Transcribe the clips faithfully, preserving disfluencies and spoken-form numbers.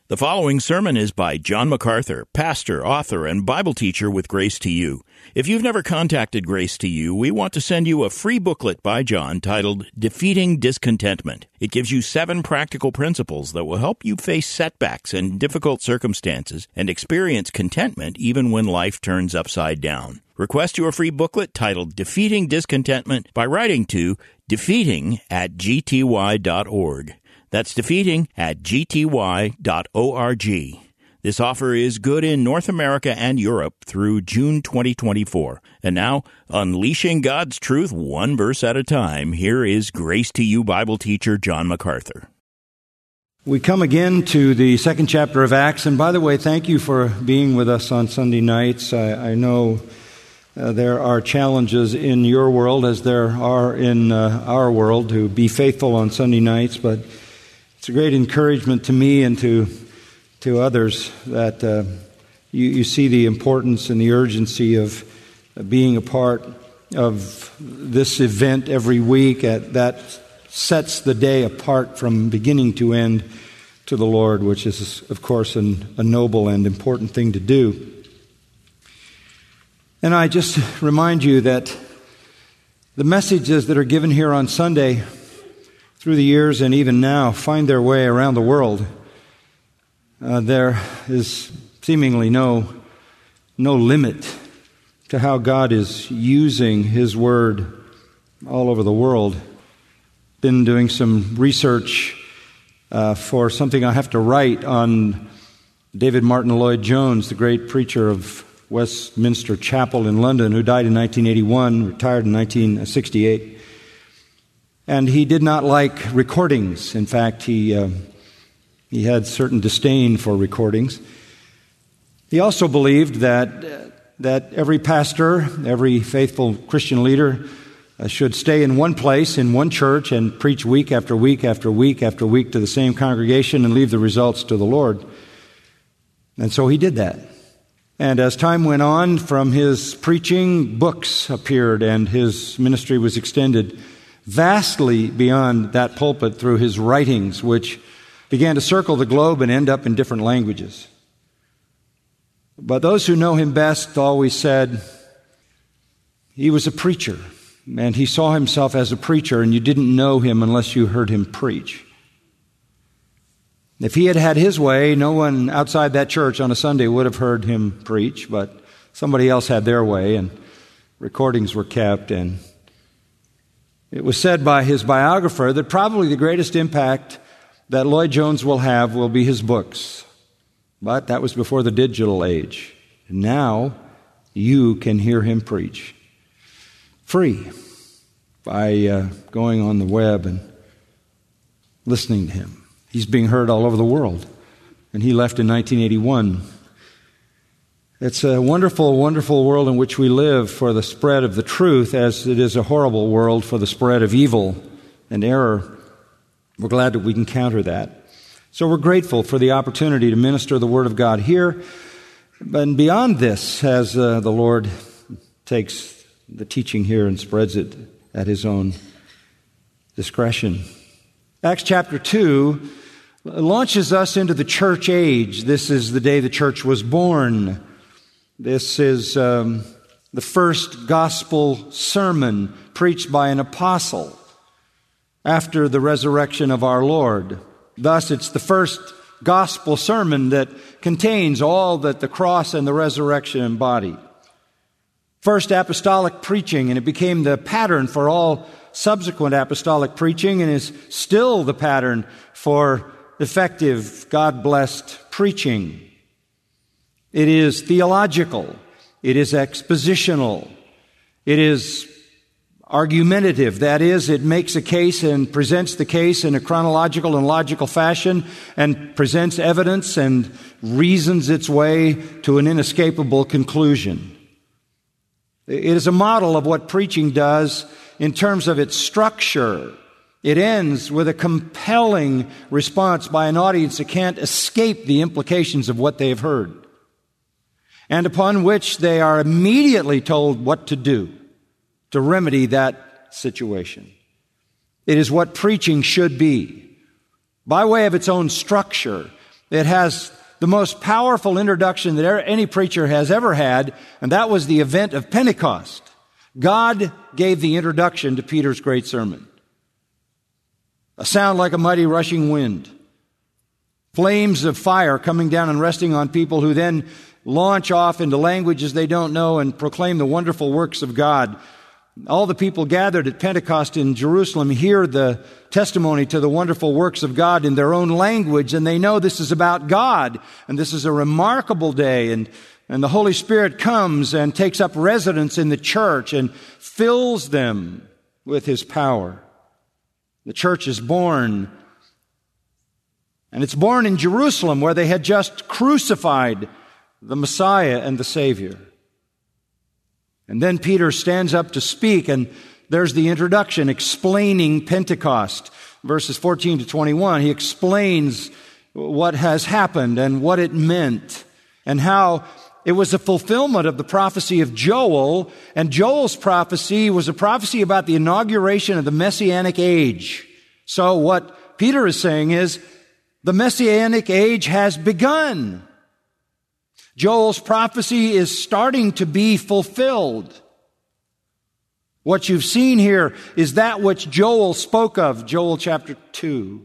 The following sermon is by John MacArthur, pastor, author, and Bible teacher with Grace to You. If you've never contacted Grace to You, we want to send you a free booklet by John titled Defeating Discontentment. It gives you seven practical principles that will help you face setbacks and difficult circumstances and experience contentment even when life turns upside down. Request your free booklet titled Defeating Discontentment by writing to defeating at g t y dot org. That's defeating at g t y dot org. This offer is good in North America and Europe through June twenty twenty-four. And now, unleashing God's truth one verse at a time, here is Grace to You Bible teacher John MacArthur. We come again to the second chapter of Acts. And by the way, thank you for being with us on Sunday nights. I, I know uh, there are challenges in your world as there are in uh, our world to be faithful on Sunday nights, but it's a great encouragement to me and to to others that uh, you, you see the importance and the urgency of uh, being a part of this event every week. At, that sets the day apart from beginning to end to the Lord, which is, of course, an, a noble and important thing to do. And I just remind you that the messages that are given here on Sunday through the years and even now find their way around the world. Uh, there is seemingly no no limit to how God is using His Word all over the world. Been doing some research uh, for something I have to write on David Martin Lloyd-Jones, the great preacher of Westminster Chapel in London, who died in nineteen eighty-one, retired in nineteen sixty-eight. And he did not like recordings. In fact, he uh, he had certain disdain for recordings. He also believed that that every pastor, every faithful Christian leader uh, should stay in one place, in one church, and preach week after week after week after week to the same congregation and leave the results to the Lord. And so he did that. And as time went on, from his preaching, books appeared and his ministry was extended vastly beyond that pulpit through his writings, which began to circle the globe and end up in different languages. But those who know him best always said he was a preacher, and he saw himself as a preacher, and you didn't know him unless you heard him preach. If he had had his way, no one outside that church on a Sunday would have heard him preach, but somebody else had their way, and recordings were kept, and it was said by his biographer that probably the greatest impact that Lloyd-Jones will have will be his books. But that was before the digital age. And now you can hear him preach free by uh, going on the web and listening to him. He's being heard all over the world. And he left in nineteen eighty-one. It's a wonderful, wonderful world in which we live for the spread of the truth, as it is a horrible world for the spread of evil and error. We're glad that we can counter that. So we're grateful for the opportunity to minister the Word of God here. And beyond this, as uh, the Lord takes the teaching here and spreads it at His own discretion. Acts chapter two launches us into the church age. This is the day the church was born. This is um, the first gospel sermon preached by an apostle after the resurrection of our Lord. Thus, it's the first gospel sermon that contains all that the cross and the resurrection embody. First apostolic preaching, and it became the pattern for all subsequent apostolic preaching and is still the pattern for effective, God-blessed preaching. It is theological. It is expositional. It is argumentative. That is, it makes a case and presents the case in a chronological and logical fashion and presents evidence and reasons its way to an inescapable conclusion. It is a model of what preaching does in terms of its structure. It ends with a compelling response by an audience that can't escape the implications of what they have heard, and upon which they are immediately told what to do to remedy that situation. It is what preaching should be. By way of its own structure, It has the most powerful introduction that any preacher has ever had, and that was the event of Pentecost. God gave the introduction to Peter's great sermon. A sound like a mighty rushing wind. Flames of fire coming down and resting on people who then launch off into languages they don't know and proclaim the wonderful works of God. All the people gathered at Pentecost in Jerusalem hear the testimony to the wonderful works of God in their own language, and they know this is about God, and this is a remarkable day, and, and the Holy Spirit comes and takes up residence in the church and fills them with His power. The church is born, and it's born in Jerusalem, where they had just crucified the Messiah and the Savior. And then Peter stands up to speak, and there's the introduction explaining Pentecost. Verses fourteen to twenty-one, he explains what has happened and what it meant, and how it was a fulfillment of the prophecy of Joel, and Joel's prophecy was a prophecy about the inauguration of the Messianic age. So what Peter is saying is, the Messianic age has begun. Joel's prophecy is starting to be fulfilled. What you've seen here is that which Joel spoke of, Joel chapter two.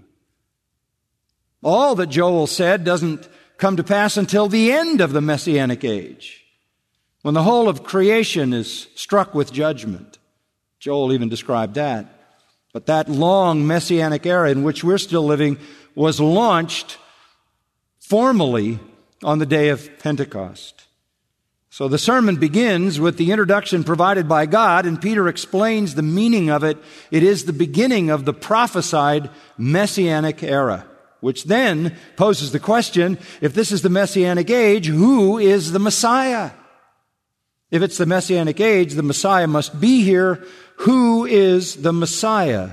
All that Joel said doesn't come to pass until the end of the Messianic age, when the whole of creation is struck with judgment. Joel even described that. But that long Messianic era in which we're still living was launched formally on the day of Pentecost. So the sermon begins with the introduction provided by God, and Peter explains the meaning of it. It is the beginning of the prophesied Messianic era, which then poses the question, if this is the Messianic age, who is the Messiah? If it's the Messianic age, the Messiah must be here. Who is the Messiah?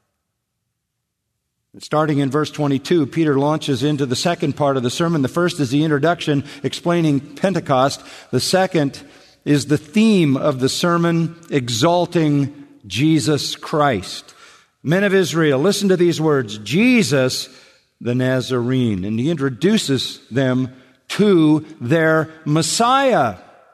Starting in verse twenty-two, Peter launches into the second part of the sermon. The first is the introduction explaining Pentecost. The second is the theme of the sermon, exalting Jesus Christ. Men of Israel, listen to these words, Jesus the Nazarene. And he introduces them to their Messiah.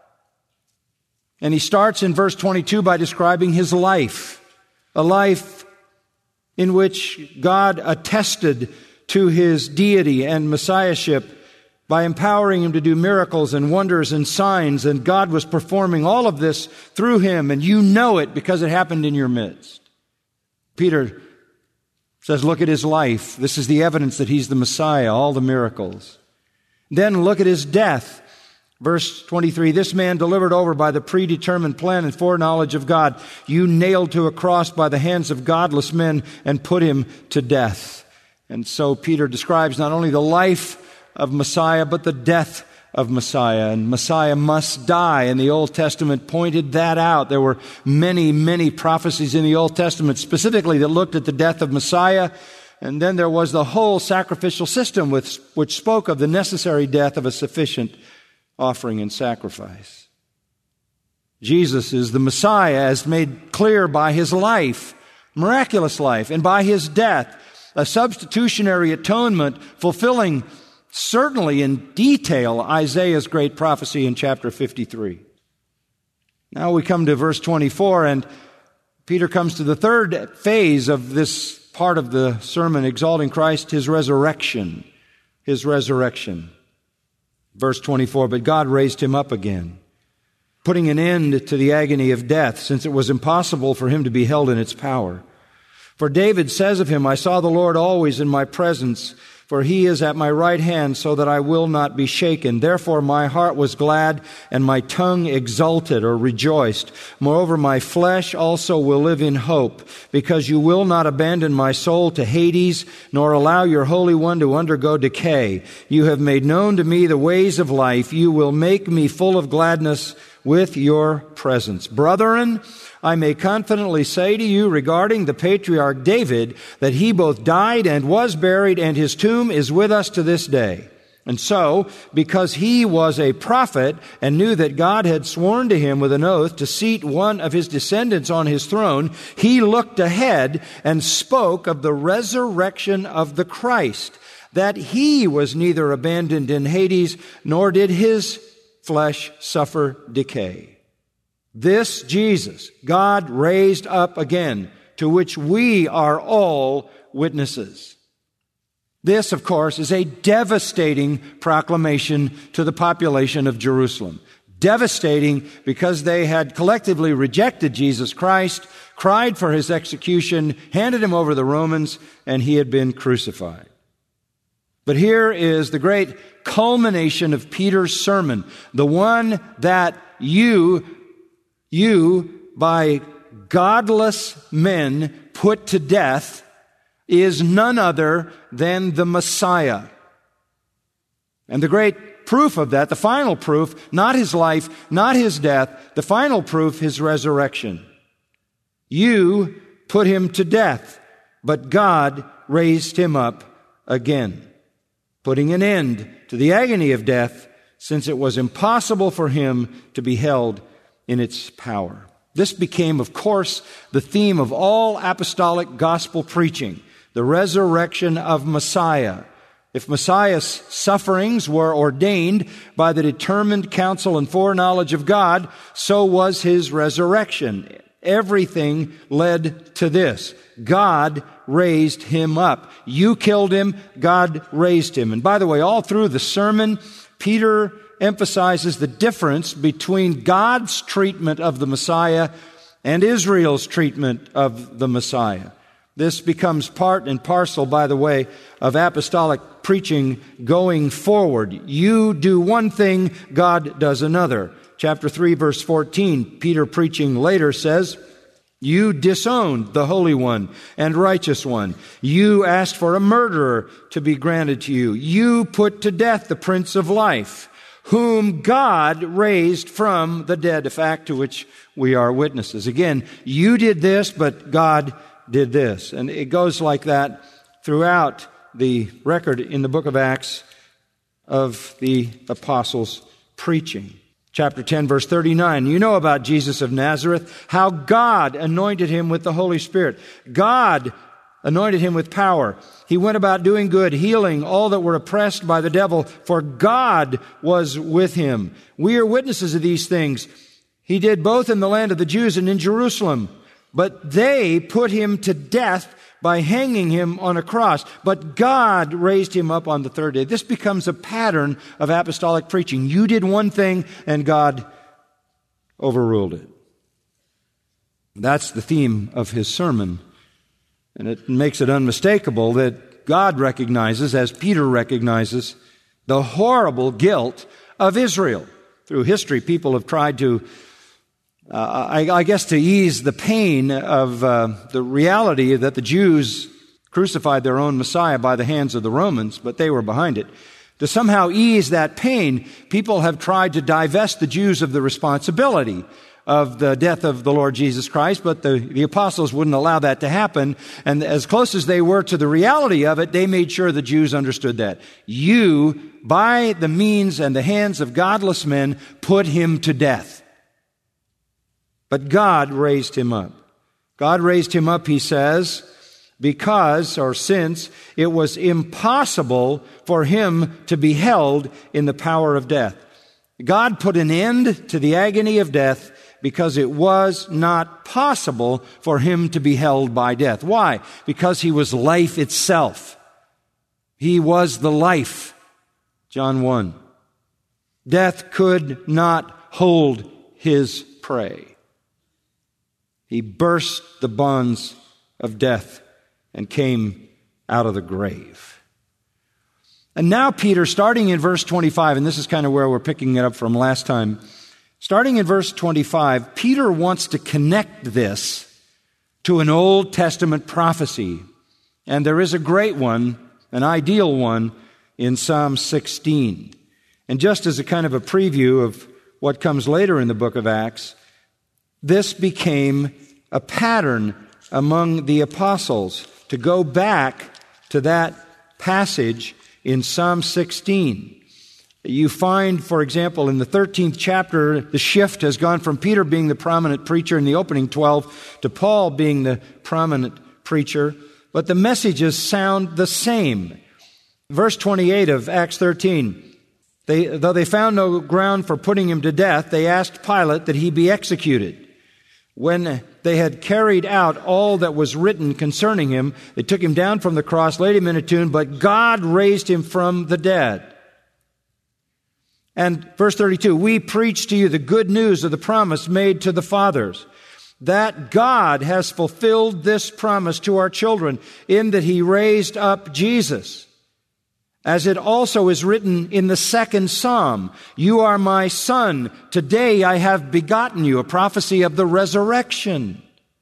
And he starts in verse twenty-two by describing his life, a life in which God attested to his deity and messiahship by empowering him to do miracles and wonders and signs, and God was performing all of this through him, and you know it because it happened in your midst. Peter says, look at his life. This is the evidence that he's the Messiah, all the miracles. Then look at his death. Verse twenty-three, this man delivered over by the predetermined plan and foreknowledge of God, you nailed to a cross by the hands of godless men and put him to death. And so Peter describes not only the life of Messiah, but the death of Messiah. And Messiah must die, and the Old Testament pointed that out. There were many, many prophecies in the Old Testament specifically that looked at the death of Messiah. And then there was the whole sacrificial system which, which spoke of the necessary death of a sufficient offering and sacrifice. Jesus is the Messiah as made clear by his life, miraculous life, and by his death, a substitutionary atonement fulfilling certainly in detail Isaiah's great prophecy in chapter fifty-three. Now we come to verse twenty-four, and Peter comes to the third phase of this part of the sermon, exalting Christ, his resurrection. His resurrection. Verse twenty-four, but God raised him up again, putting an end to the agony of death, since it was impossible for him to be held in its power. For David says of him, I saw the Lord always in my presence, for he is at my right hand, so that I will not be shaken. Therefore my heart was glad, and my tongue exulted or rejoiced. Moreover, my flesh also will live in hope, because you will not abandon my soul to Hades, nor allow your Holy One to undergo decay. You have made known to me the ways of life. You will make me full of gladness with your presence. Brethren, I may confidently say to you regarding the patriarch David that he both died and was buried, and his tomb is with us to this day. And so, because he was a prophet and knew that God had sworn to him with an oath to seat one of his descendants on his throne, he looked ahead and spoke of the resurrection of the Christ, that he was neither abandoned in Hades, nor did his flesh suffer decay. This Jesus God raised up again, to which we are all witnesses. This, of course, is a devastating proclamation to the population of Jerusalem. Devastating because they had collectively rejected Jesus Christ, cried for his execution, handed him over to the Romans, and he had been crucified. But here is the great culmination of Peter's sermon, the one that you, you, by godless men put to death, is none other than the Messiah. And the great proof of that, the final proof, not his life, not his death, the final proof, his resurrection. You put him to death, but God raised him up again, putting an end to the agony of death, since it was impossible for him to be held in its power. This became, of course, the theme of all apostolic gospel preaching, the resurrection of Messiah. If Messiah's sufferings were ordained by the determined counsel and foreknowledge of God, so was his resurrection. Everything led to this. God raised him up. You killed him, God raised him. And by the way, all through the sermon, Peter emphasizes the difference between God's treatment of the Messiah and Israel's treatment of the Messiah. This becomes part and parcel, by the way, of apostolic preaching going forward. You do one thing, God does another. Chapter three, verse fourteen, Peter preaching later says, you disowned the Holy One and Righteous One. You asked for a murderer to be granted to you. You put to death the Prince of Life, whom God raised from the dead, a fact to which we are witnesses. Again, you did this, but God did this. And it goes like that throughout the record in the book of Acts of the apostles' preaching. Chapter ten, verse thirty-nine, you know about Jesus of Nazareth, how God anointed him with the Holy Spirit. God anointed him with power. He went about doing good, healing all that were oppressed by the devil, for God was with him. We are witnesses of these things. He did both in the land of the Jews and in Jerusalem. But they put him to death by hanging him on a cross. But God raised him up on the third day. This becomes a pattern of apostolic preaching. You did one thing and God overruled it. That's the theme of his sermon. And it makes it unmistakable that God recognizes, as Peter recognizes, the horrible guilt of Israel. Through history, people have tried to Uh, I, I guess to ease the pain of uh, the reality that the Jews crucified their own Messiah by the hands of the Romans, but they were behind it. To somehow ease that pain, people have tried to divest the Jews of the responsibility of the death of the Lord Jesus Christ, but the, the apostles wouldn't allow that to happen. And as close as they were to the reality of it, they made sure the Jews understood that. You, by the means and the hands of godless men, put him to death. But God raised him up. God raised him up, he says, because, or since, it was impossible for him to be held in the power of death. God put an end to the agony of death because it was not possible for him to be held by death. Why? Because he was life itself. He was the life. John one. Death could not hold his prey. He burst the bonds of death and came out of the grave. And now Peter, starting in verse twenty-five, and this is kind of where we're picking it up from last time, starting in verse twenty-five, Peter wants to connect this to an Old Testament prophecy. And there is a great one, an ideal one, in Psalm sixteen. And just as a kind of a preview of what comes later in the book of Acts, this became a pattern among the apostles to go back to that passage in Psalm sixteen. You find, for example, in the thirteenth chapter, the shift has gone from Peter being the prominent preacher in the opening twelve to Paul being the prominent preacher, but the messages sound the same. Verse twenty-eight of Acts thirteen. They, though they found no ground for putting him to death, they asked Pilate that he be executed. When they had carried out all that was written concerning him, they took him down from the cross, laid him in a tomb, but God raised him from the dead. And verse thirty-two, we preach to you the good news of the promise made to the fathers, that God has fulfilled this promise to our children, in that he raised up Jesus. As it also is written in the second psalm, you are my son, today I have begotten you, a prophecy of the resurrection.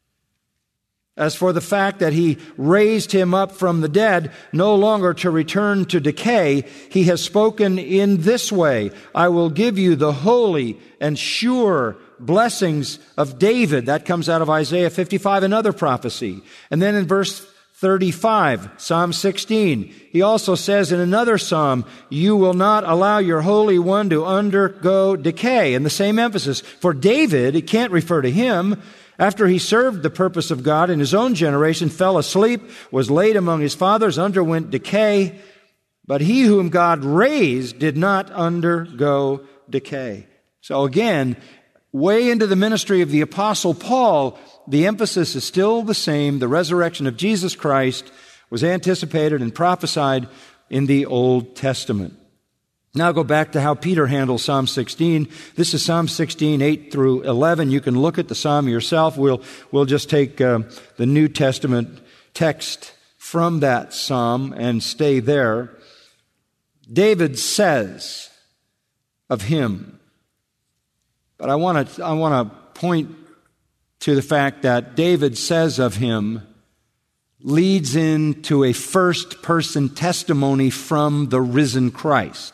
As for the fact that he raised him up from the dead, no longer to return to decay, he has spoken in this way, I will give you the holy and sure blessings of David. That comes out of Isaiah fifty-five, another prophecy. And then in verse thirty-five, Psalm sixteen, he also says in another psalm, you will not allow your Holy One to undergo decay. And the same emphasis. For David, it can't refer to him, after he served the purpose of God in his own generation, fell asleep, was laid among his fathers, underwent decay. But he whom God raised did not undergo decay. So again, way into the ministry of the Apostle Paul, the emphasis is still the same. The resurrection of Jesus Christ was anticipated and prophesied in the Old Testament. Now go back to how Peter handles Psalm sixteen. This is Psalm sixteen, eight through eleven. You can look at the psalm yourself. We'll, we'll just take uh, the New Testament text from that psalm and stay there. David says of him, but I want to I want to point to the fact that David says of him leads into a first-person testimony from the risen Christ.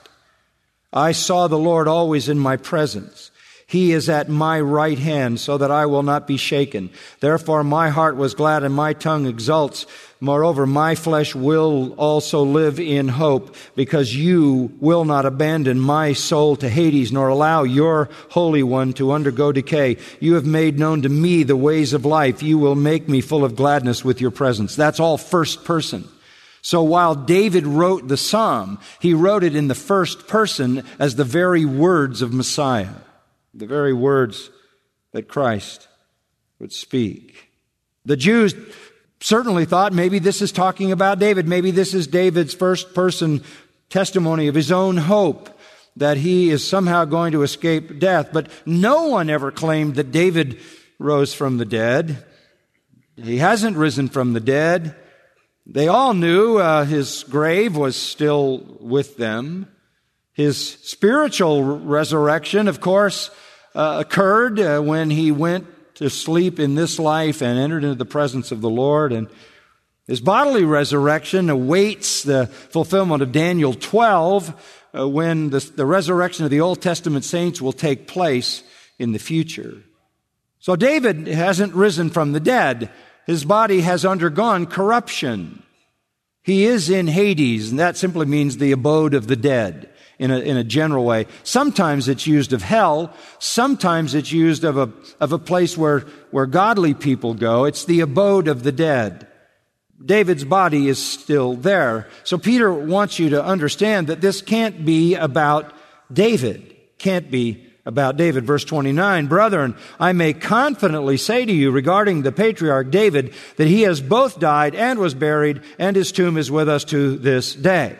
I saw the Lord always in my presence. He is at my right hand so that I will not be shaken. Therefore my heart was glad and my tongue exults. Moreover, my flesh will also live in hope, because you will not abandon my soul to Hades, nor allow your Holy One to undergo decay. You have made known to me the ways of life. You will make me full of gladness with your presence. That's all first person. So while David wrote the psalm, he wrote it in the first person as the very words of Messiah, the very words that Christ would speak. The Jews certainly thought maybe this is talking about David. Maybe this is David's first person testimony of his own hope that he is somehow going to escape death. But no one ever claimed that David rose from the dead. He hasn't risen from the dead. They all knew uh, his grave was still with them. His spiritual resurrection, of course, uh, occurred uh, when he went to sleep in this life and entered into the presence of the Lord. And his bodily resurrection awaits the fulfillment of Daniel twelve, uh, when the, the resurrection of the Old Testament saints will take place in the future. So David hasn't risen from the dead. His body has undergone corruption. He is in Hades, and that simply means the abode of the dead in a, in a general way. Sometimes it's used of hell. Sometimes it's used of a, of a place where, where godly people go. It's the abode of the dead. David's body is still there. So Peter wants you to understand that this can't be about David. Can't be about David. Verse twenty-nine, brethren, I may confidently say to you regarding the patriarch David that he has both died and was buried, and his tomb is with us to this day.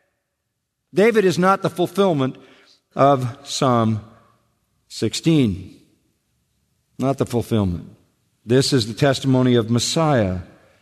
David is not the fulfillment of Psalm sixteen. Not the fulfillment. This is the testimony of Messiah.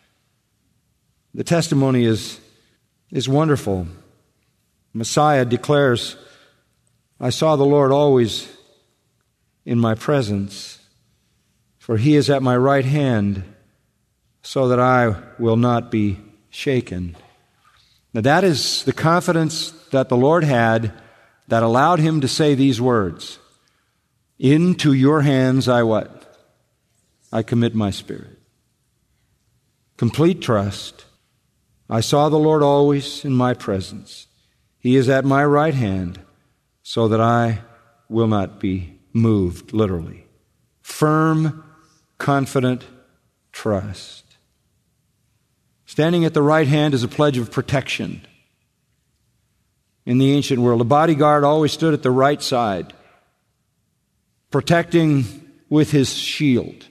The testimony is, is wonderful. Messiah declares, I saw the Lord always in my presence, for he is at my right hand, so that I will not be shaken. Now that is the confidence that the Lord had that allowed him to say these words, into your hands I what? I commit my spirit. Complete trust. I saw the Lord always in my presence. He is at my right hand, so that I will not be moved, literally. Firm, confident trust. Standing at the right hand is a pledge of protection. in the ancient world. A bodyguard always stood at the right side, protecting with his shield,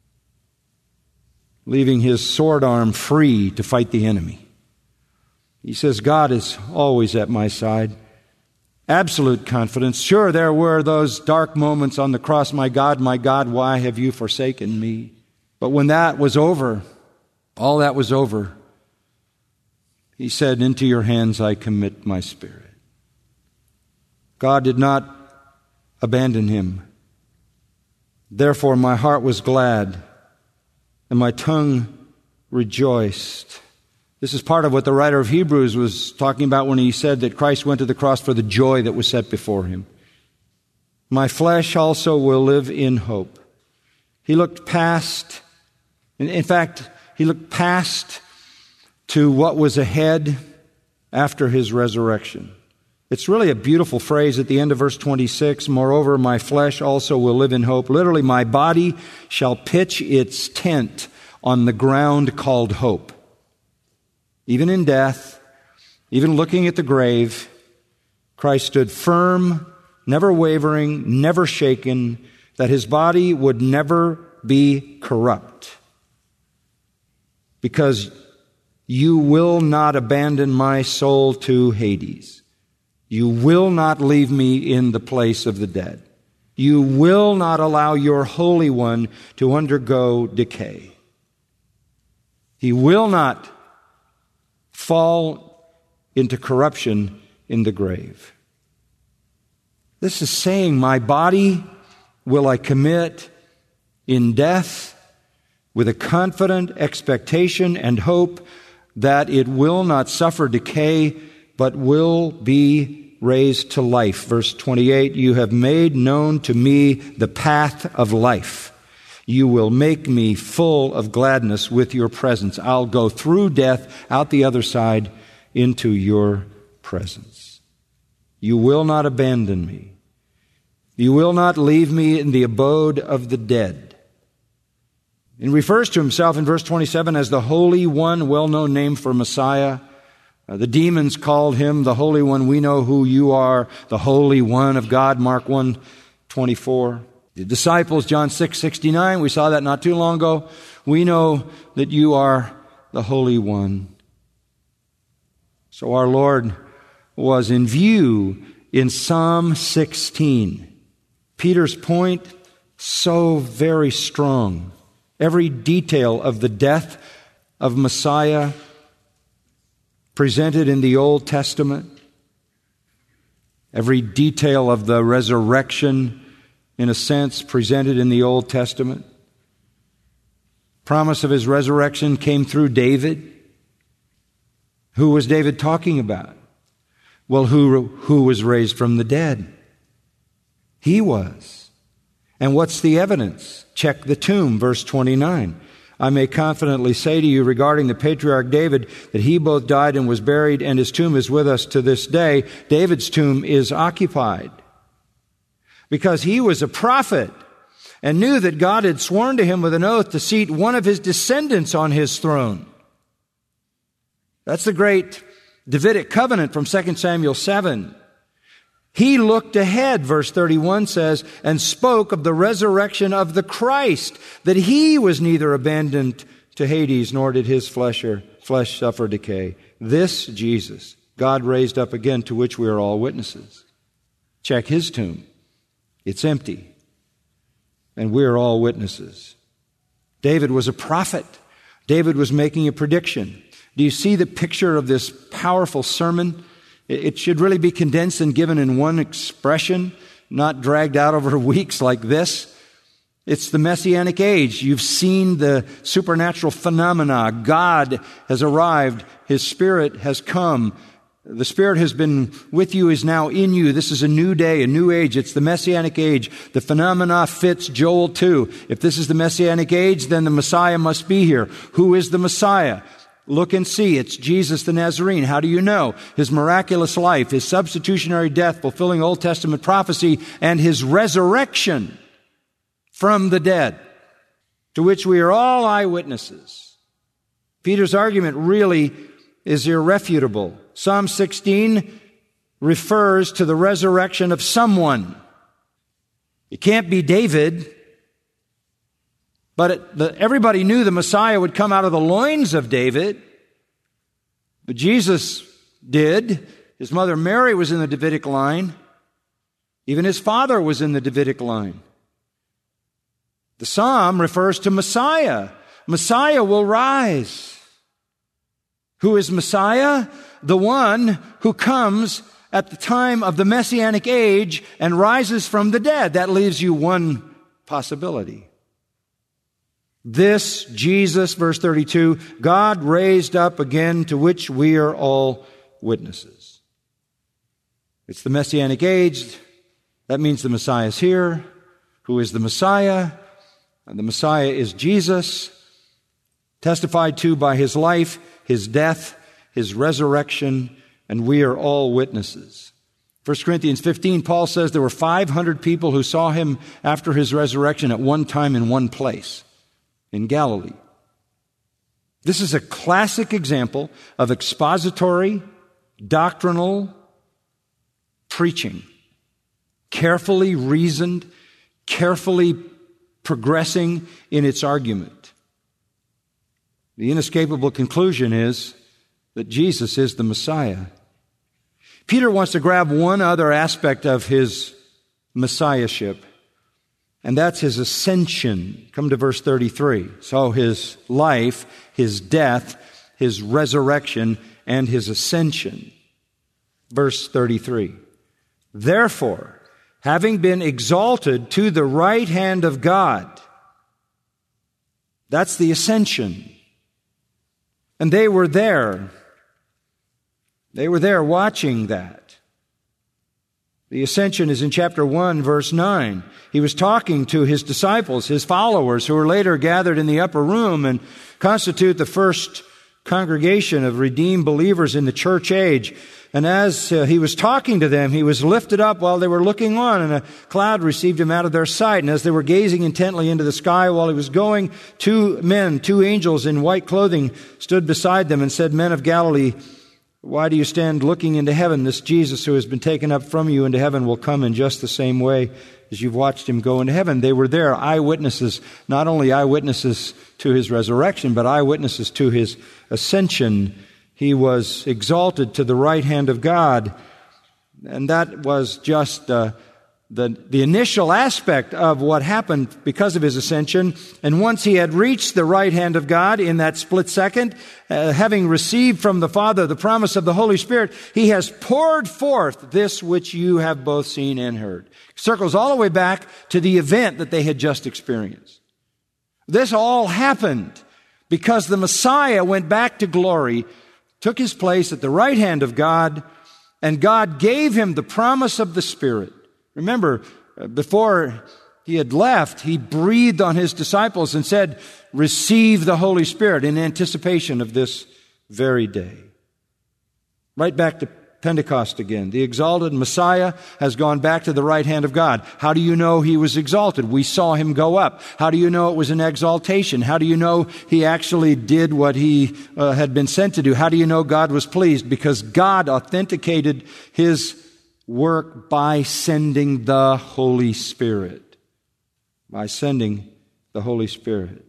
leaving his sword arm free to fight the enemy. He says, God is always at my side. Absolute confidence. Sure, there were those dark moments on the cross. My God, my God, why have you forsaken me? But when that was over, all that was over, he said, into your hands I commit my spirit. God did not abandon him. Therefore my heart was glad and my tongue rejoiced. This is part of what the writer of Hebrews was talking about when he said that Christ went to the cross for the joy that was set before him. My flesh also will live in hope. He looked past, in fact, he looked past to what was ahead after his resurrection. It's really a beautiful phrase at the end of verse twenty-six. Moreover, my flesh also will live in hope. Literally, my body shall pitch its tent on the ground called hope. Even in death, even looking at the grave, Christ stood firm, never wavering, never shaken, that his body would never be corrupt. Because you will not abandon my soul to Hades. You will not leave me in the place of the dead. You will not allow your Holy One to undergo decay. He will not fall into corruption in the grave. This is saying, my body will I commit in death with a confident expectation and hope that it will not suffer decay, but will be raised to life. Verse twenty-eight, you have made known to me the path of life. You will make me full of gladness with your presence. I'll go through death, out the other side, into your presence. You will not abandon me. You will not leave me in the abode of the dead. He refers to himself in verse twenty-seven as the Holy One, well-known name for Messiah. Uh, the demons called him the Holy One. We know who you are, the Holy One of God, Mark one twenty-four. The disciples, John six sixty-nine, we saw that not too long ago. We know that you are the Holy One. So our Lord was in view in Psalm sixteen. Peter's point, so very strong. Every detail of the death of Messiah presented in the Old Testament. Every detail of the resurrection, in a sense, presented in the Old Testament. Promise of his resurrection came through David. Who was David talking about? Well, who, who was raised from the dead? He was. And what's the evidence? Check the tomb, verse twenty-nine. I may confidently say to you regarding the patriarch David that he both died and was buried, and his tomb is with us to this day. David's tomb is occupied because he was a prophet and knew that God had sworn to him with an oath to seat one of his descendants on his throne. That's the great Davidic covenant from Second Samuel seven. He looked ahead, verse thirty-one says, and spoke of the resurrection of the Christ, that he was neither abandoned to Hades, nor did his flesh or flesh suffer decay. This Jesus, God raised up again, to which we are all witnesses. Check his tomb. It's empty. And we are all witnesses. David was a prophet. David was making a prediction. Do you see the picture of this powerful sermon? It should really be condensed and given in one expression, not dragged out over weeks like this. It's the Messianic age. You've seen the supernatural phenomena. God has arrived. His Spirit has come. The Spirit has been with you, is now in you. This is a new day, a new age. It's the Messianic age. The phenomena fits Joel two. If this is the Messianic age, then the Messiah must be here. Who is the Messiah? Look and see. It's Jesus the Nazarene. How do you know? His miraculous life, his substitutionary death, fulfilling Old Testament prophecy, and his resurrection from the dead, to which we are all eyewitnesses. Peter's argument really is irrefutable. Psalm sixteen refers to the resurrection of someone. It can't be David, but it, the, everybody knew the Messiah would come out of the loins of David. But Jesus did. His mother Mary was in the Davidic line. Even his father was in the Davidic line. The psalm refers to Messiah. Messiah will rise. Who is Messiah? The one who comes at the time of the Messianic age and rises from the dead. That leaves you one possibility. This Jesus, verse thirty-two, God raised up again, to which we are all witnesses. It's the Messianic age. That means the Messiah is here. Who is the Messiah? And the Messiah is Jesus, testified to by his life, his death, his resurrection, and we are all witnesses. First Corinthians fifteen, Paul says there were five hundred people who saw him after his resurrection at one time in one place, in Galilee. This is a classic example of expository, doctrinal preaching. Carefully reasoned, carefully progressing in its argument. The inescapable conclusion is that Jesus is the Messiah. Peter wants to grab one other aspect of his messiahship, and that's his ascension. Come to verse thirty-three. So his life, his death, his resurrection, and his ascension. Verse thirty-three. Therefore, having been exalted to the right hand of God, that's the ascension. And they were there. They were there watching that. The ascension is in chapter one, verse nine. He was talking to his disciples, his followers, who were later gathered in the upper room and constitute the first congregation of redeemed believers in the church age. And as uh, he was talking to them, he was lifted up while they were looking on, and a cloud received him out of their sight. And as they were gazing intently into the sky while he was going, two men, two angels in white clothing stood beside them and said, Men of Galilee, why do you stand looking into heaven? This Jesus who has been taken up from you into heaven will come in just the same way as you've watched him go into heaven. They were there, eyewitnesses, not only eyewitnesses to his resurrection, but eyewitnesses to his ascension. He was exalted to the right hand of God. And that was just uh, the, the initial aspect of what happened because of his ascension. And once he had reached the right hand of God in that split second, uh, having received from the Father the promise of the Holy Spirit, he has poured forth this which you have both seen and heard. Circles all the way back to the event that they had just experienced. This all happened because the Messiah went back to glory, took his place at the right hand of God, and God gave him the promise of the Spirit. Remember, before he had left, he breathed on his disciples and said, receive the Holy Spirit, in anticipation of this very day. Right back to Pentecost again. The exalted Messiah has gone back to the right hand of God. How do you know he was exalted? We saw him go up. How do you know it was an exaltation? How do you know he actually did what he uh, had been sent to do? How do you know God was pleased? Because God authenticated his work by sending the Holy Spirit. By sending the Holy Spirit.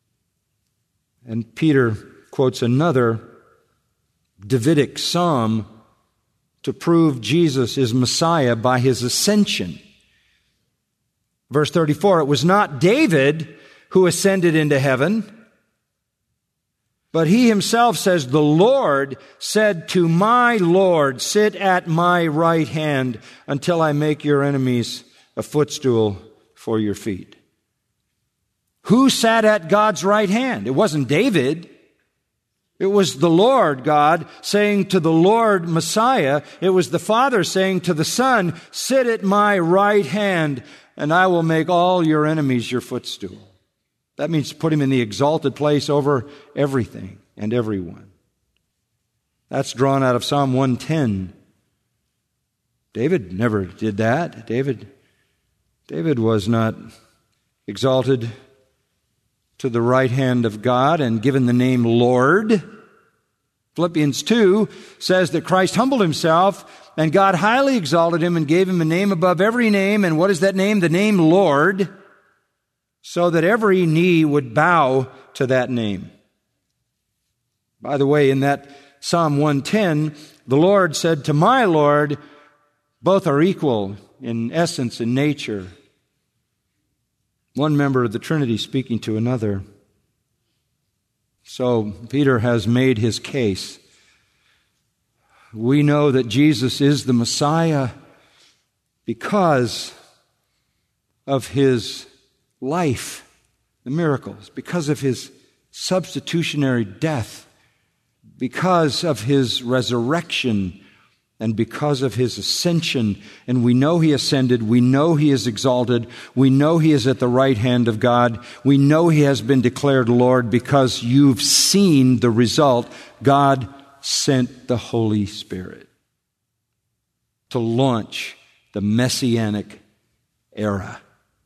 And Peter quotes another Davidic psalm to prove Jesus is Messiah by his ascension. Verse thirty-four, it was not David who ascended into heaven, but he himself says, the Lord said to my Lord, sit at my right hand until I make your enemies a footstool for your feet. Who sat at God's right hand? It wasn't David. It was the Lord God saying to the Lord Messiah. It was the Father saying to the Son, sit at my right hand and I will make all your enemies your footstool. That means to put him in the exalted place over everything and everyone. That's drawn out of Psalm one ten. David never did that. David, David was not exalted to the right hand of God and given the name Lord. Philippians two says that Christ humbled himself, and God highly exalted him and gave him a name above every name. And what is that name? The name Lord, so that every knee would bow to that name. By the way, in that Psalm one ten, the Lord said to my Lord, both are equal in essence and nature. One member of the Trinity speaking to another. So Peter has made his case. We know that Jesus is the Messiah because of his life, the miracles, because of his substitutionary death, because of his resurrection, and because of his ascension. And we know he ascended, we know he is exalted, we know he is at the right hand of God, we know he has been declared Lord because you've seen the result. God sent the Holy Spirit to launch the Messianic era.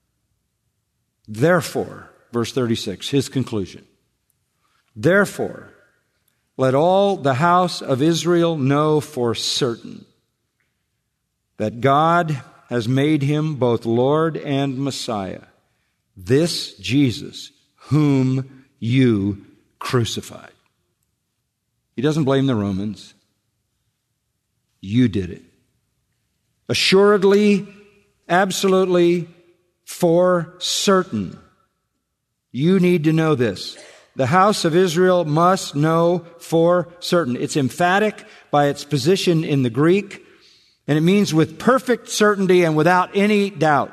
Therefore, verse thirty-six, his conclusion. Therefore, let all the house of Israel know for certain that God has made him both Lord and Messiah, this Jesus whom you crucified. He doesn't blame the Romans. You did it. Assuredly, absolutely, for certain. You need to know this. The house of Israel must know for certain. It's emphatic by its position in the Greek, and it means with perfect certainty and without any doubt.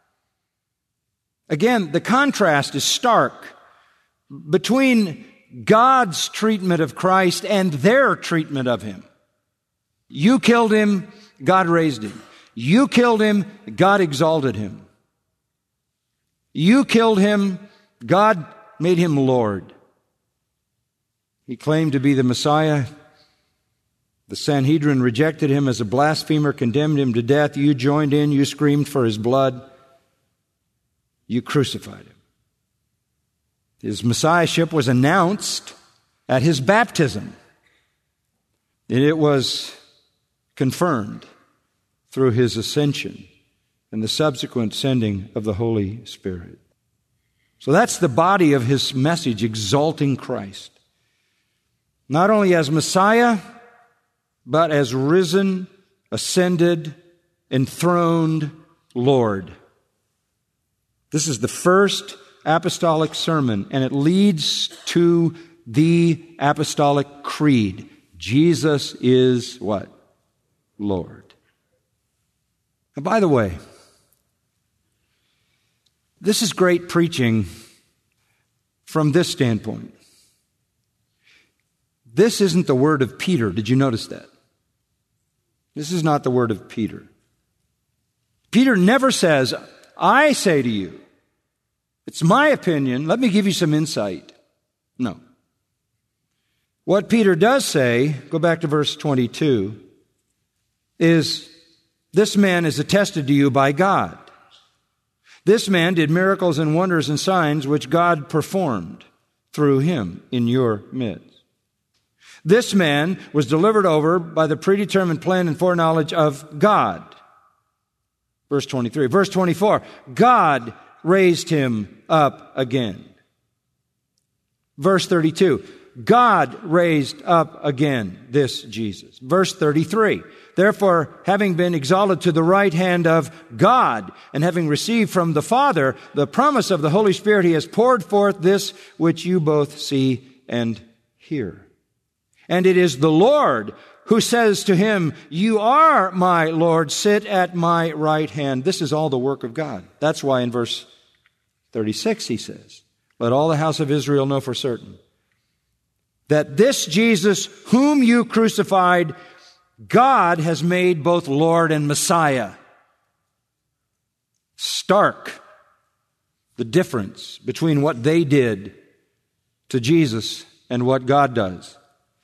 Again, the contrast is stark between God's treatment of Christ and their treatment of him. You killed him, God raised him. You killed him, God exalted him. You killed him, God made him Lord. He claimed to be the Messiah. The Sanhedrin rejected him as a blasphemer, condemned him to death. You joined in, you screamed for his blood. You crucified him. His messiahship was announced at his baptism. And it was confirmed through his ascension and the subsequent sending of the Holy Spirit. So that's the body of his message, exalting Christ. Not only as Messiah, but as risen, ascended, enthroned Lord. This is the first apostolic sermon, and it leads to the apostolic creed. Jesus is what? Lord. And by the way, this is great preaching from this standpoint. This isn't the word of Peter. Did you notice that? This is not the word of Peter. Peter never says, I say to you, it's my opinion, let me give you some insight. No. What Peter does say, go back to verse twenty-two, is this man is attested to you by God. This man did miracles and wonders and signs which God performed through him in your midst. This man was delivered over by the predetermined plan and foreknowledge of God. Verse twenty-three. Verse twenty-four. God raised him up again. Verse thirty-two. God raised up again this Jesus. Verse thirty-three. Therefore, having been exalted to the right hand of God, and having received from the Father the promise of the Holy Spirit, he has poured forth this which you both see and hear. And it is the Lord who says to him, you are my Lord, sit at my right hand. This is all the work of God. That's why in verse thirty-six he says, let all the house of Israel know for certain that this Jesus whom you crucified, God has made both Lord and Messiah. Stark the difference between what they did to Jesus and what God does.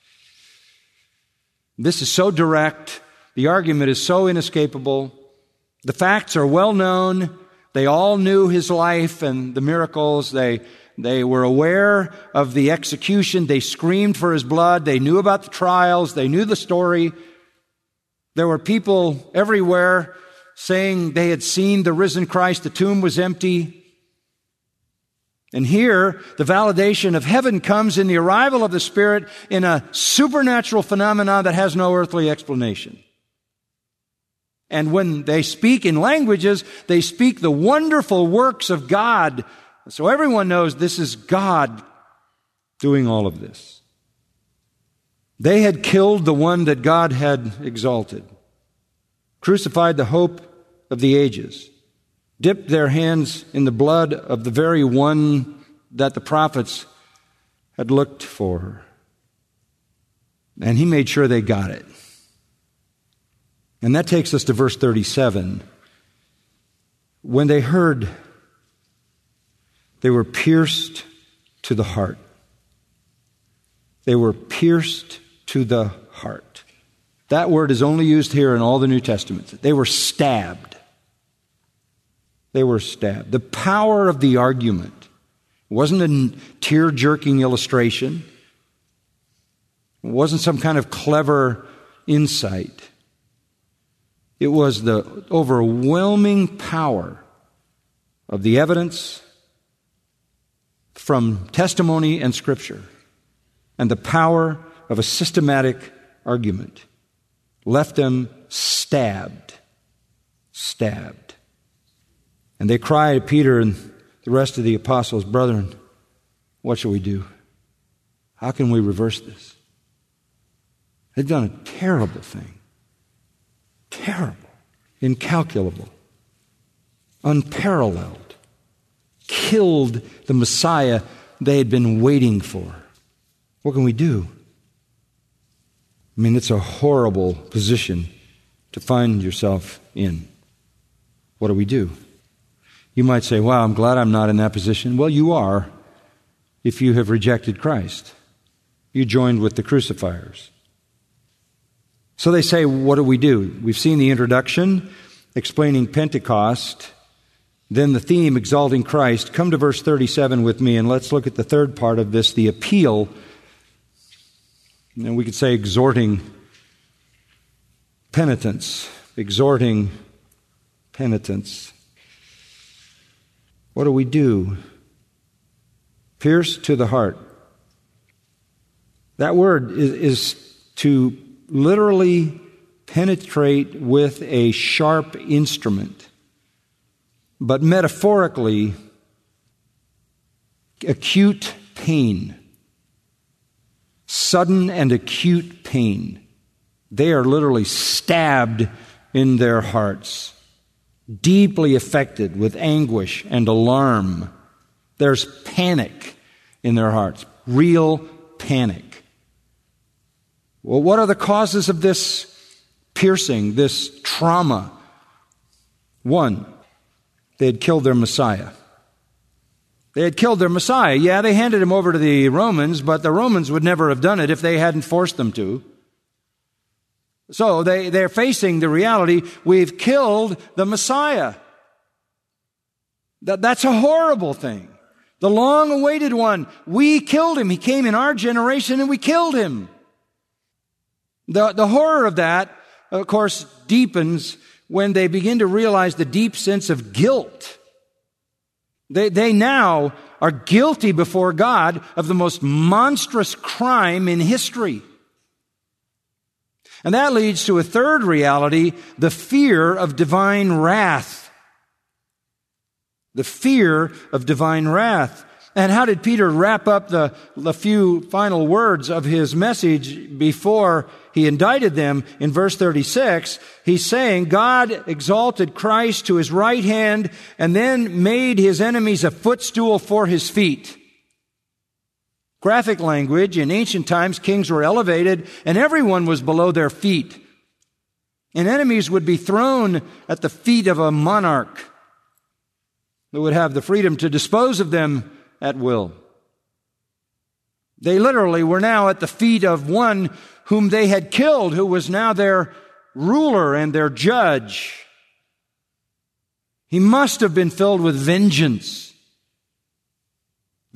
This is so direct. The argument is so inescapable. The facts are well known. They all knew his life and the miracles. They, They were aware of the execution. They screamed for his blood. They knew about the trials. They knew the story. There were people everywhere saying they had seen the risen Christ. The tomb was empty. And here, the validation of heaven comes in the arrival of the Spirit in a supernatural phenomenon that has no earthly explanation. And when they speak in languages, they speak the wonderful works of God. So everyone knows this is God doing all of this. They had killed the one that God had exalted, crucified the hope of the ages, dipped their hands in the blood of the very one that the prophets had looked for. And he made sure they got it. And that takes us to verse thirty-seven. When they heard, they were pierced to the heart. They were pierced to the heart. That word is only used here in all the New Testaments. They were stabbed. They were stabbed. The power of the argument wasn't a tear-jerking illustration. It wasn't some kind of clever insight. It was the overwhelming power of the evidence from testimony and Scripture, and the power of a systematic argument left them stabbed, stabbed. And they cried to Peter and the rest of the apostles, "Brethren, what shall we do? How can we reverse this?" They've done a terrible thing. Terrible, incalculable, unparalleled. Killed the Messiah they had been waiting for. What can we do? I mean, it's a horrible position to find yourself in. What do we do? You might say, "Wow, I'm glad I'm not in that position." Well, you are if you have rejected Christ. You joined with the crucifiers. So they say, what do we do? We've seen the introduction explaining Pentecost, then the theme exalting Christ. Come to verse thirty-seven with me, and let's look at the third part of this, the appeal. And we could say exhorting penitence, exhorting penitence. What do we do? Pierce to the heart. That word is, is to literally penetrate with a sharp instrument, but metaphorically, acute pain. Sudden and acute pain. They are literally stabbed in their hearts, deeply affected with anguish and alarm. There's panic in their hearts, real panic. Well, what are the causes of this piercing, this trauma? One, they had killed their Messiah. They had killed their Messiah. Yeah, they handed him over to the Romans, but the Romans would never have done it if they hadn't forced them to. So they, they're facing the reality, we've killed the Messiah. That, that's a horrible thing. The long-awaited one, we killed him. He came in our generation and we killed him. The, the horror of that, of course, deepens when they begin to realize the deep sense of guilt. They, they now are guilty before God of the most monstrous crime in history. And that leads to a third reality, the fear of divine wrath. The fear of divine wrath. And how did Peter wrap up the, the few final words of his message before he indicted them? In verse thirty-six, he's saying, God exalted Christ to his right hand and then made his enemies a footstool for his feet. Graphic language. In ancient times, kings were elevated and everyone was below their feet. And enemies would be thrown at the feet of a monarch who would have the freedom to dispose of them at will. They literally were now at the feet of one whom they had killed, who was now their ruler and their judge. He must have been filled with vengeance.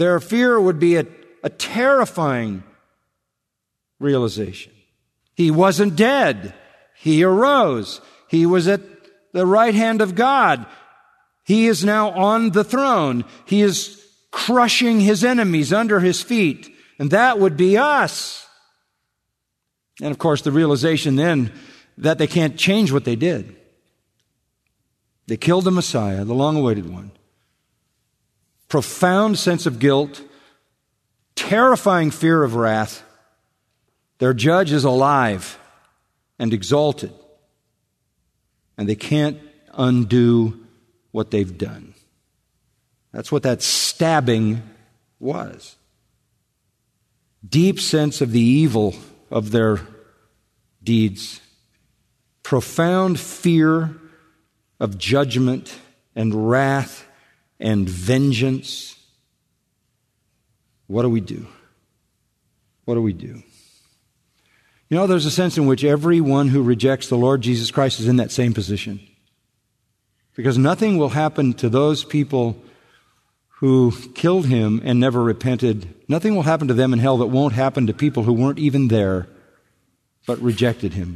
Their fear would be a, a terrifying realization. He wasn't dead. He arose. He was at the right hand of God. He is now on the throne. He is crushing his enemies under his feet. And that would be us. And of course, the realization then that they can't change what they did. They killed the Messiah, the long-awaited one. Profound sense of guilt, terrifying fear of wrath. Their judge is alive and exalted, and they can't undo what they've done. That's what that stabbing was. Deep sense of the evil of their deeds. Profound fear of judgment and wrath and vengeance. What do we do? What do we do? You know, there's a sense in which everyone who rejects the Lord Jesus Christ is in that same position. Because nothing will happen to those people who killed him and never repented. Nothing will happen to them in hell that won't happen to people who weren't even there but rejected him.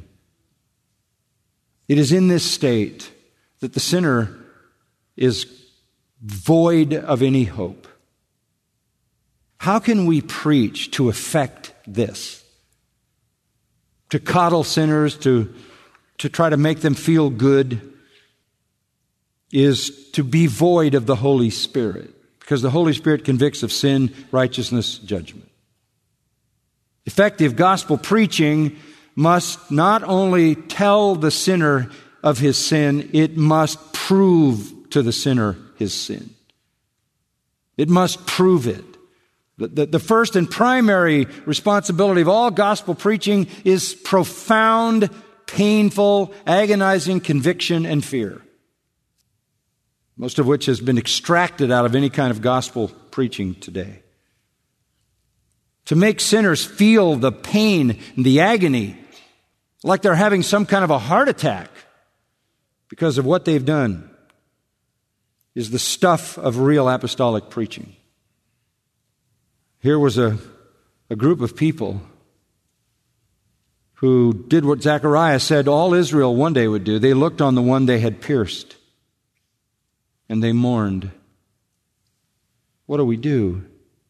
It is in this state that the sinner is void of any hope. How can we preach to effect this? To coddle sinners, to, to try to make them feel good, is to be void of the Holy Spirit. Because the Holy Spirit convicts of sin, righteousness, judgment. Effective gospel preaching must not only tell the sinner of his sin, it must prove to the sinner his sin. It must prove it. The, the, the first and primary responsibility of all gospel preaching is profound, painful, agonizing conviction and fear. Most of which has been extracted out of any kind of gospel preaching today. To make sinners feel the pain and the agony like they're having some kind of a heart attack because of what they've done is the stuff of real apostolic preaching. Here was a, a group of people who did what Zechariah said all Israel one day would do. They looked on the one they had pierced, and they mourned. What do we do?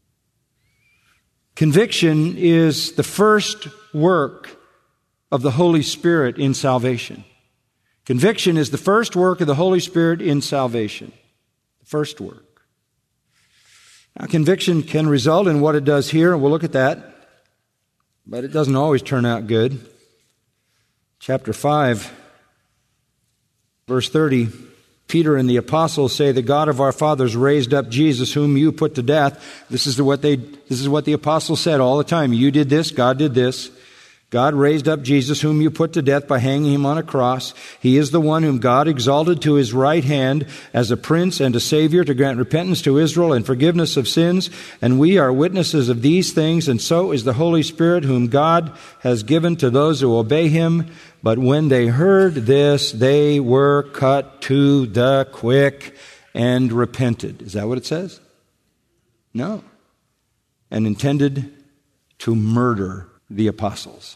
Conviction is the first work of the Holy Spirit in salvation. Conviction is the first work of the Holy Spirit in salvation. The first work. Now, conviction can result in what it does here, and we'll look at that. But it doesn't always turn out good. Chapter five, verse thirty, Peter and the apostles say, "The God of our fathers raised up Jesus, whom you put to death." This is what they, this is what the apostles said all the time. You did this, God did this. God raised up Jesus, whom you put to death by hanging him on a cross. He is the one whom God exalted to his right hand as a prince and a savior to grant repentance to Israel and forgiveness of sins. And we are witnesses of these things, and so is the Holy Spirit, whom God has given to those who obey him. But when they heard this, they were cut to the quick and repented. Is that what it says? No. And intended to murder the apostles.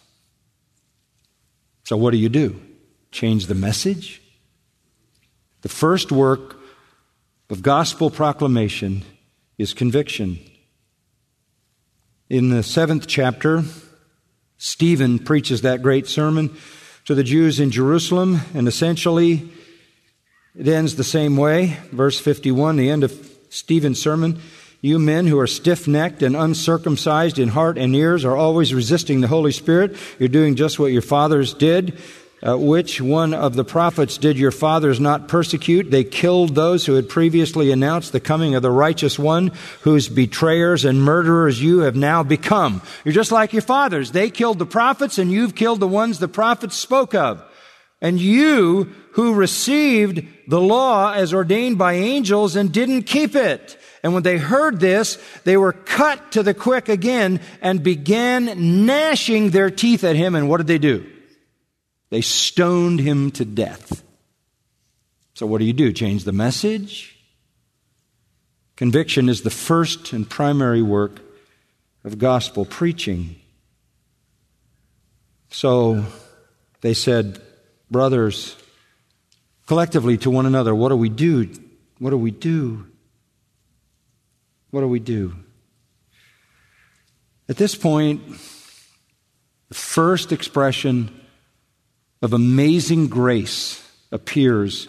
So what do you do? Change the message? The first work of gospel proclamation is conviction. In the seventh chapter, Stephen preaches that great sermon to the Jews in Jerusalem, and essentially it ends the same way. Verse fifty-one, the end of Stephen's sermon. You men who are stiff-necked and uncircumcised in heart and ears are always resisting the Holy Spirit. You're doing just what your fathers did. Uh, which one of the prophets did your fathers not persecute? They killed those who had previously announced the coming of the righteous one, whose betrayers and murderers you have now become. You're just like your fathers. They killed the prophets, and you've killed the ones the prophets spoke of. And you who received the law as ordained by angels and didn't keep it. And when they heard this, they were cut to the quick again and began gnashing their teeth at him. And what did they do? They stoned him to death. So what do you do? Change the message? Conviction is the first and primary work of gospel preaching. So they said, brothers, collectively to one another, what do we do? What do we do? What do we do? At this point, the first expression of amazing grace appears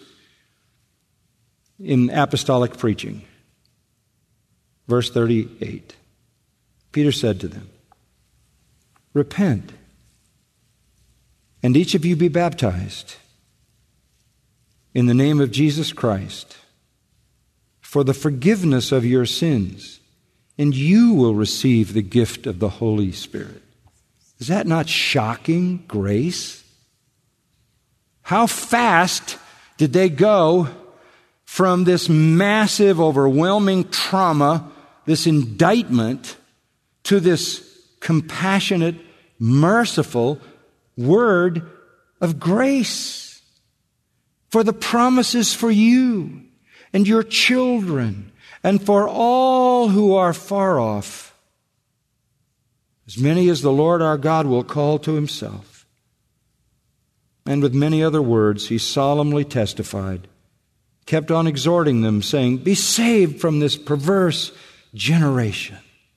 in apostolic preaching. Verse thirty-eight. Peter said to them, repent, and each of you be baptized in the name of Jesus Christ for the forgiveness of your sins, and you will receive the gift of the Holy Spirit. Is that not shocking grace? How fast did they go from this massive, overwhelming trauma, this indictment, to this compassionate, merciful word of grace? For the promises for you and your children, and for all who are far off, as many as the Lord our God will call to himself. And with many other words, he solemnly testified, kept on exhorting them, saying, be saved from this perverse generation.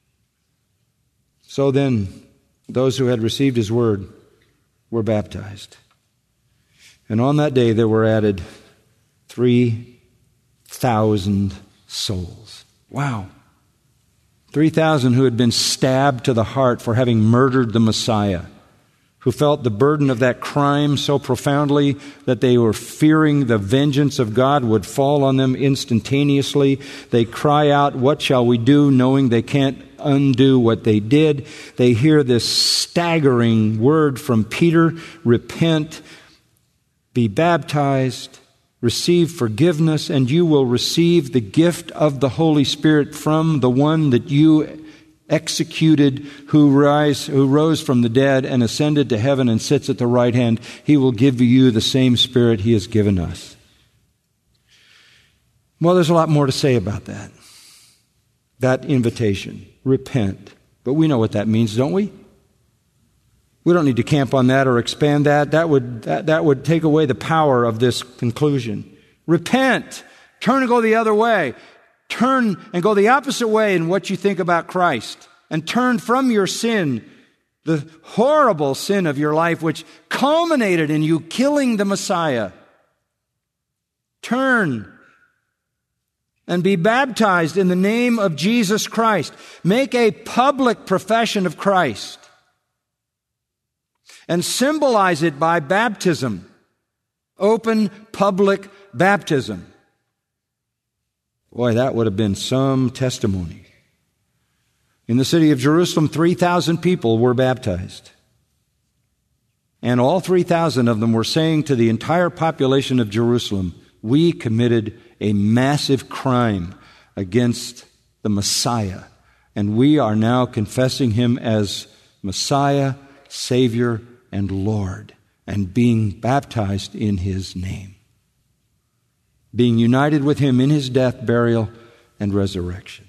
So then, those who had received his word were baptized. And on that day there were added three thousand souls. Wow. three thousand who had been stabbed to the heart for having murdered the Messiah, who felt the burden of that crime so profoundly that they were fearing the vengeance of God would fall on them instantaneously. They cry out, what shall we do, knowing they can't undo what they did. They hear this staggering word from Peter, repent, be baptized, receive forgiveness, and you will receive the gift of the Holy Spirit from the one that you executed, who rise, who rose from the dead and ascended to heaven and sits at the right hand. He will give you the same Spirit he has given us. Well, there's a lot more to say about that. That invitation. Repent. But we know what that means, don't we? We don't need to camp on that or expand that. That would, that, that would take away the power of this conclusion. Repent. Turn and go the other way. Turn and go the opposite way in what you think about Christ. And turn from your sin, the horrible sin of your life, which culminated in you killing the Messiah. Turn and be baptized in the name of Jesus Christ. Make a public profession of Christ. And symbolize it by baptism. Open public baptism. Boy, that would have been some testimony. In the city of Jerusalem, three thousand people were baptized. And all three thousand of them were saying to the entire population of Jerusalem, we committed a massive crime against the Messiah. And we are now confessing him as Messiah, Savior, and Lord, and being baptized in his name. Being united with him in his death, burial, and resurrection.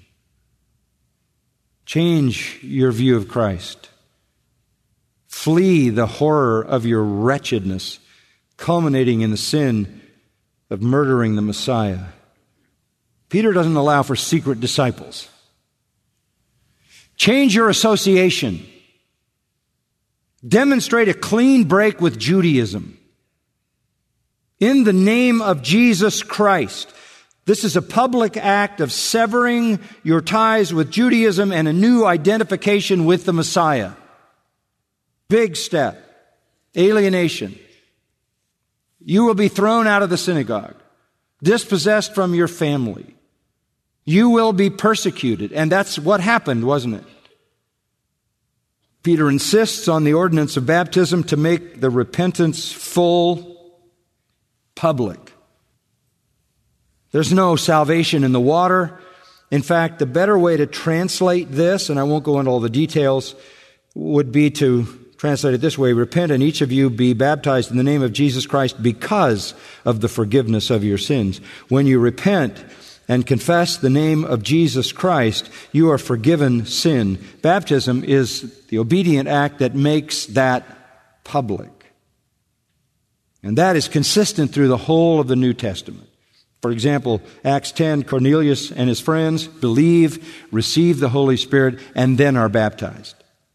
Change your view of Christ. Flee the horror of your wretchedness, culminating in the sin of murdering the Messiah. Peter doesn't allow for secret disciples. Change your association. Demonstrate a clean break with Judaism. In the name of Jesus Christ. This is a public act of severing your ties with Judaism and a new identification with the Messiah. Big step. Alienation. You will be thrown out of the synagogue, dispossessed from your family. You will be persecuted. And that's what happened, wasn't it? Peter insists on the ordinance of baptism to make the repentance full, public. There's no salvation in the water. In fact, the better way to translate this, and I won't go into all the details, would be to translate it this way: repent and each of you be baptized in the name of Jesus Christ because of the forgiveness of your sins. When you repent and confess the name of Jesus Christ, you are forgiven sin. Baptism is the obedient act that makes that public. And that is consistent through the whole of the New Testament. For example, Acts ten, Cornelius and his friends believe, receive the Holy Spirit, and then are baptized.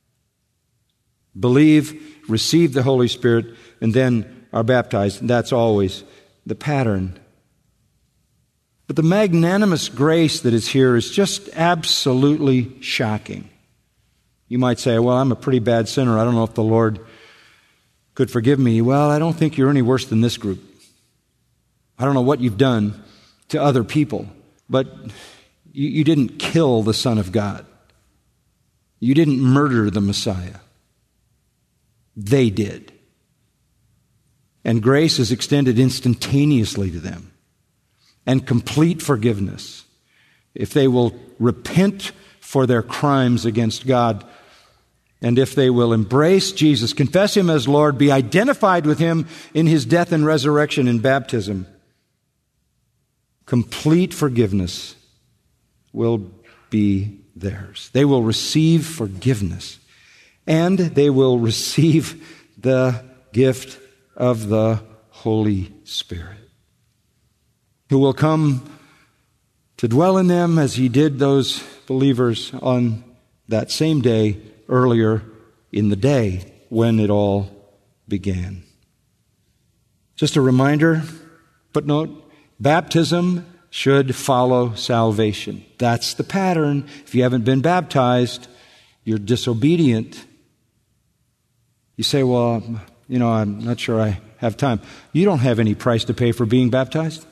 Believe, receive the Holy Spirit, and then are baptized. And that's always the pattern. But the magnanimous grace that is here is just absolutely shocking. You might say, well, I'm a pretty bad sinner. I don't know if the Lord could forgive me. Well, I don't think you're any worse than this group. I don't know what you've done to other people, but you, you didn't kill the Son of God. You didn't murder the Messiah. They did. And grace is extended instantaneously to them. And complete forgiveness. If they will repent for their crimes against God, and if they will embrace Jesus, confess Him as Lord, be identified with Him in His death and resurrection in baptism, complete forgiveness will be theirs. They will receive forgiveness, and they will receive the gift of the Holy Spirit, who will come to dwell in them as He did those believers on that same day earlier in the day when it all began. Just a reminder, footnote, baptism should follow salvation. That's the pattern. If you haven't been baptized, you're disobedient. You say, well, you know, I'm not sure I have time. You don't have any price to pay for being baptized.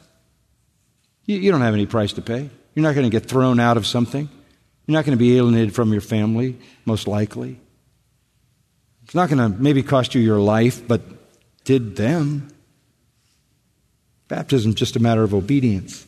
You don't have any price to pay. You're not going to get thrown out of something. You're not going to be alienated from your family, most likely. It's not going to maybe cost you your life, but did them. Baptism is just a matter of obedience.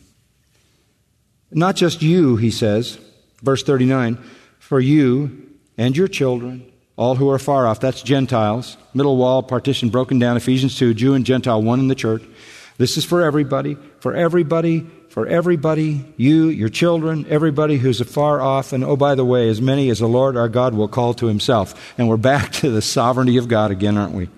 Not just you, he says, verse thirty-nine, for you and your children, all who are far off, that's Gentiles, middle wall, partition broken down, Ephesians two, Jew and Gentile, one in the church. This is for everybody, for everybody, for everybody, you, your children, everybody who's afar off. And oh, by the way, as many as the Lord our God will call to Himself. And we're back to the sovereignty of God again, aren't we?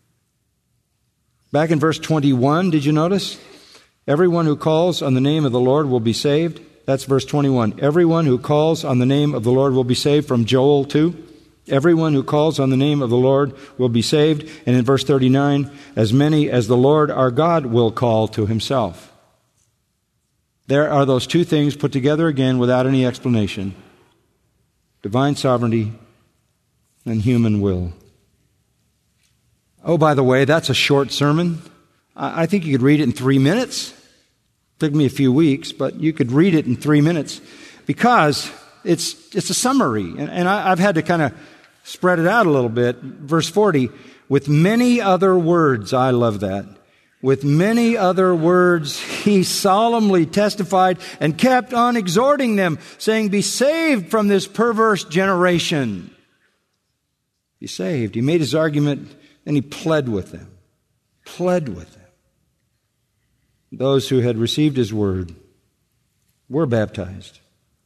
Back in verse twenty-one, did you notice? Everyone who calls on the name of the Lord will be saved. That's verse twenty-one. Everyone who calls on the name of the Lord will be saved, from Joel two. Everyone who calls on the name of the Lord will be saved. And in verse thirty-nine, as many as the Lord our God will call to Himself. There are those two things put together again without any explanation. Divine sovereignty and human will. Oh, by the way, that's a short sermon. I think you could read it in three minutes. It took me a few weeks, but you could read it in three minutes because it's it's a summary. And, and I, I've had to kind of spread it out a little bit. Verse forty, with many other words, I love that. With many other words, he solemnly testified and kept on exhorting them, saying, be saved from this perverse generation. Be saved. He made his argument, and he pled with them. Pled with them. Those who had received his word were baptized.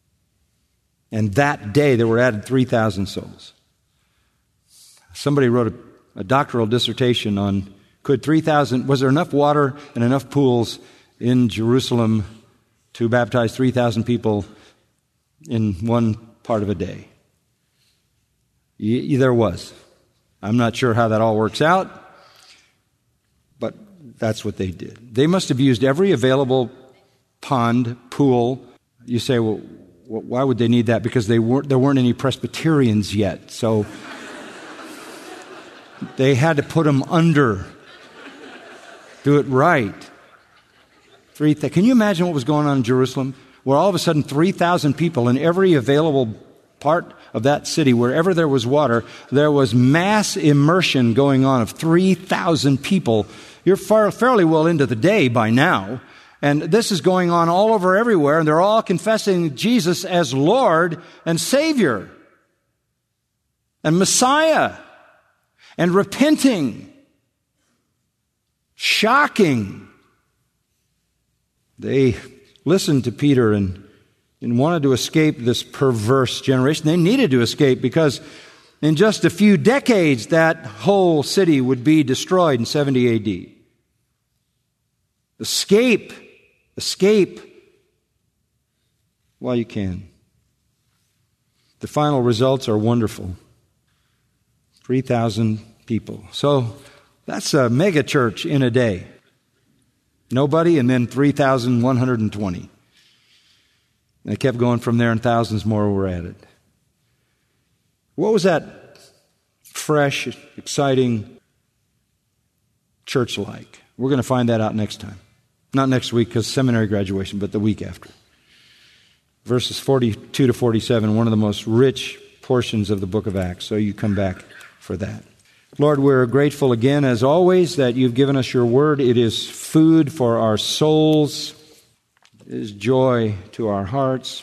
And that day there were added three thousand souls. Somebody wrote a, a doctoral dissertation on could three thousand, was there enough water and enough pools in Jerusalem to baptize three thousand people in one part of a day? Y- there was. I'm not sure how that all works out, but that's what they did. They must have used every available pond, pool. You say, well, why would they need that? Because they weren't, there weren't any Presbyterians yet, so they had to put them under. Do it right. Three th- Can you imagine what was going on in Jerusalem? Where all of a sudden three thousand people in every available part of that city, wherever there was water, there was mass immersion going on of three thousand people. You're far, fairly well into the day by now. And this is going on all over everywhere, and they're all confessing Jesus as Lord and Savior and Messiah and repenting. Shocking. They listened to Peter and, and wanted to escape this perverse generation. They needed to escape because in just a few decades, that whole city would be destroyed in seventy A D. Escape, escape while you can. The final results are wonderful. three thousand people. So that's a mega church in a day. Nobody, and then three thousand one hundred twenty. And it kept going from there, and thousands more were added. What was that fresh, exciting church like? We're going to find that out next time. Not next week because seminary graduation, but the week after. Verses forty-two to forty-seven, one of the most rich portions of the book of Acts. So you come back for that. Lord, we're grateful again, as always, that you've given us your word. It is food for our souls. It is joy to our hearts.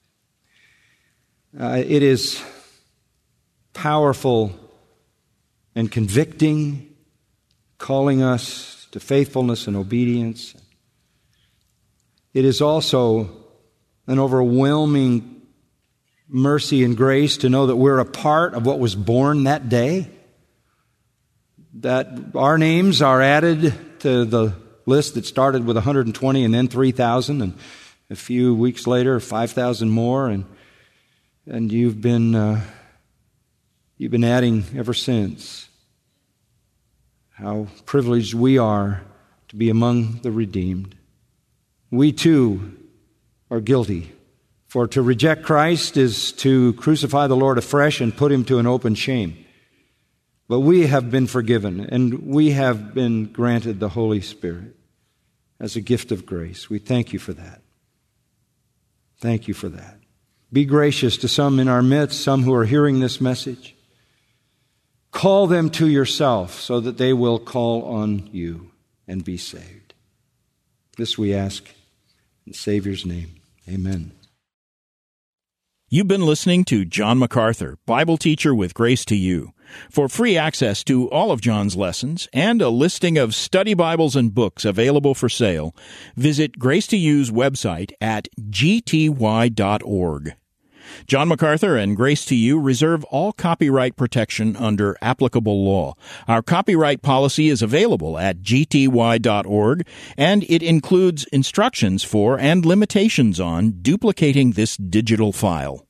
Uh, it is powerful and convicting, calling us to faithfulness and obedience. It is also an overwhelming mercy and grace to know that we're a part of what was born that day, that our names are added to the list that started with one hundred twenty and then three thousand, and a few weeks later, five thousand more, and and you've been uh, you've been adding ever since. How privileged we are to be among the redeemed. We too are guilty, for to reject Christ is to crucify the Lord afresh and put him to an open shame. But we have been forgiven, and we have been granted the Holy Spirit as a gift of grace. We thank you for that. Thank you for that. Be gracious to some in our midst, some who are hearing this message. Call them to yourself so that they will call on you and be saved. This we ask in the Savior's name. Amen. You've been listening to John MacArthur, Bible teacher with Grace to You. For free access to all of John's lessons and a listing of study Bibles and books available for sale, visit Grace to You's website at g t y dot org. John MacArthur and Grace to You reserve all copyright protection under applicable law. Our copyright policy is available at g t y dot org, and it includes instructions for and limitations on duplicating this digital file.